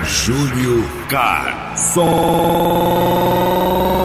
Júlio Garçom.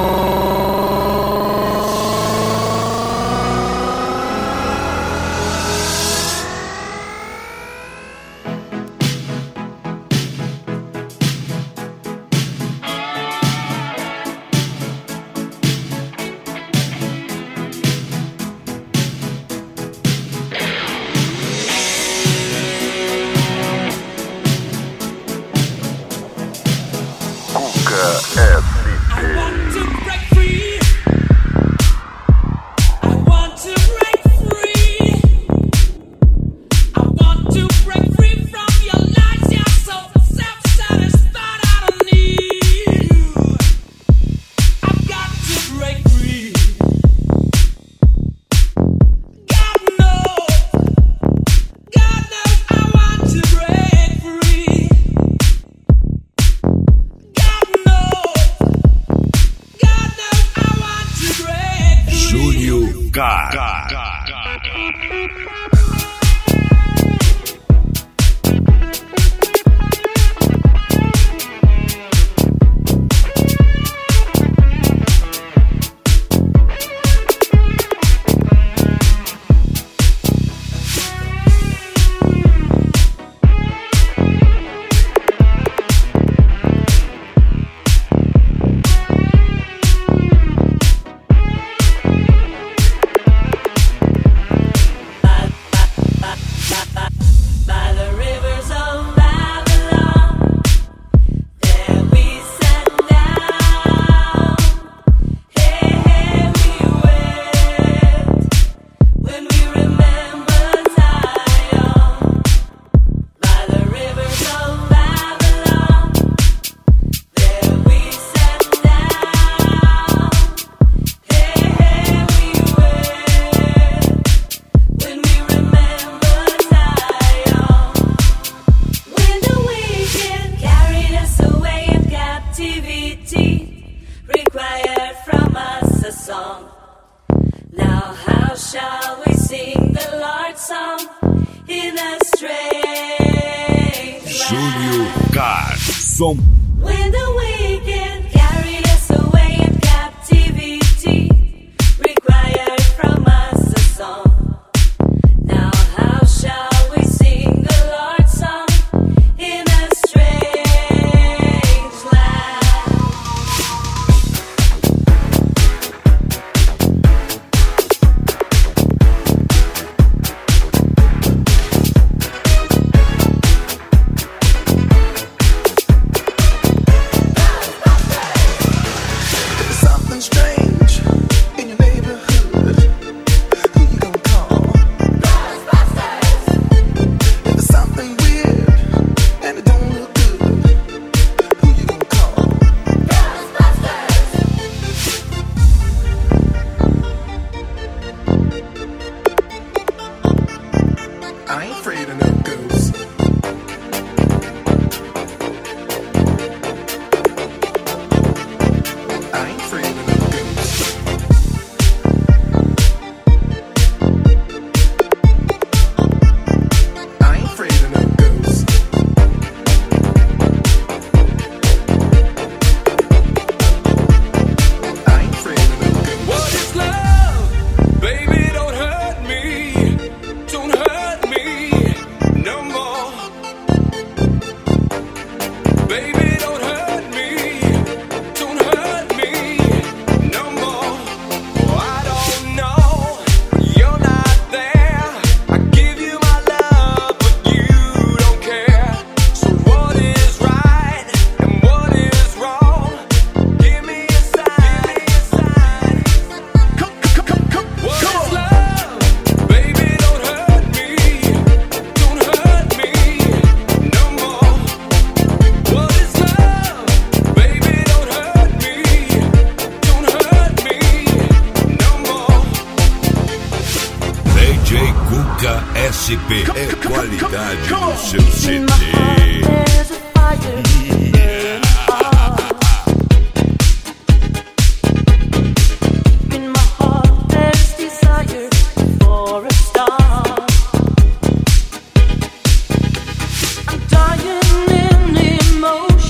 Júlio Garçom. When the weekend carried us away in captivity, required from us a song. Now how shall we sing the Lord's song in a strange land? I ain't afraid of no ghosts. I ain't afraid of no ghosts. I ain't afraid of no ghosts. I ain't afraid of no ghosts. What is love? Baby, don't hurt me. Don't hurt me no more. Baby, don't hurt me. Don't hurt me no more. Oh, I don't know. You're not there. I give you my love, but you don't care. So what is right and what is wrong? Give me a sign. What is love? Baby, don't hurt me. Don't hurt me no more. What is love? Baby, don't hurt me. Don't hurt me no more. DJ Cuca SP é qualidade no seu CD. There's a fire burning hot. In my heart there's desire for a star. I'm dying in emotion.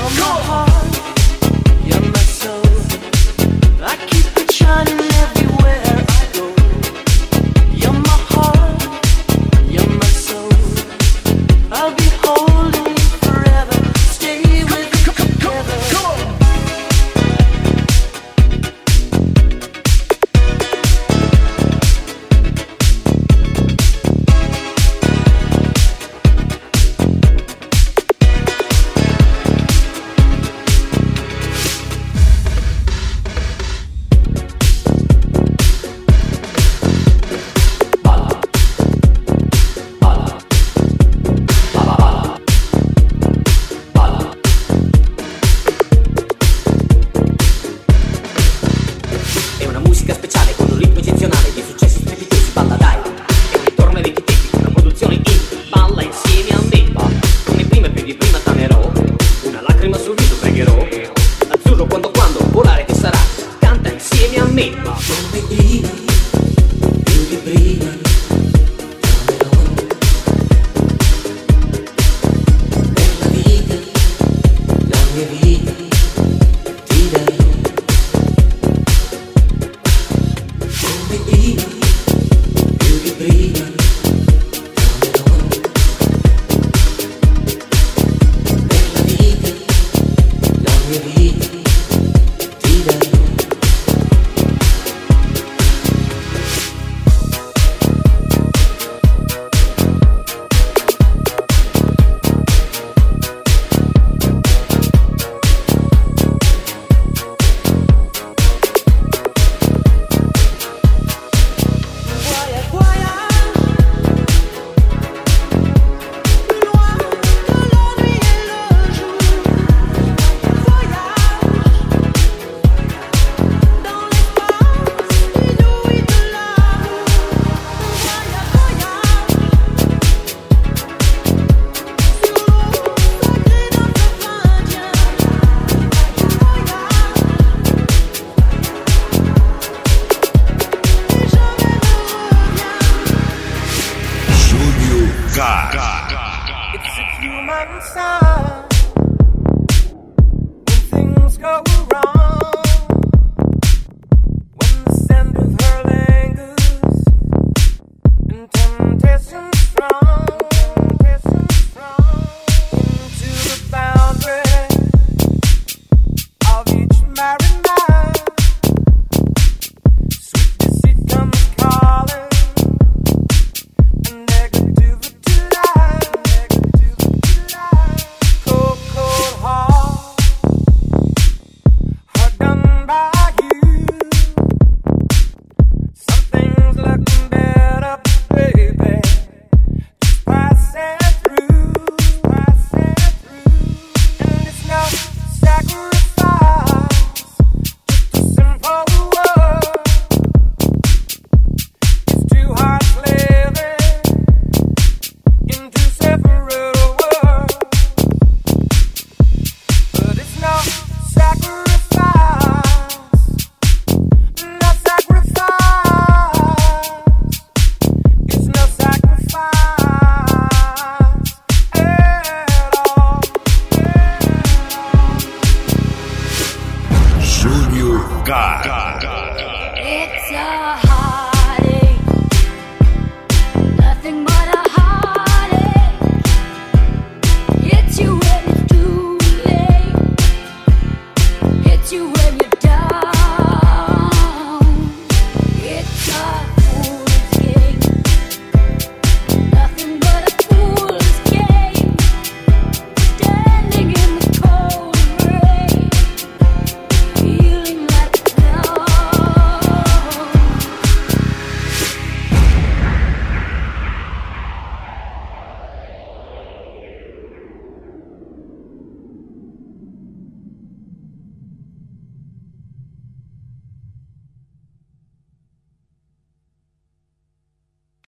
It's a heartache, nothing but a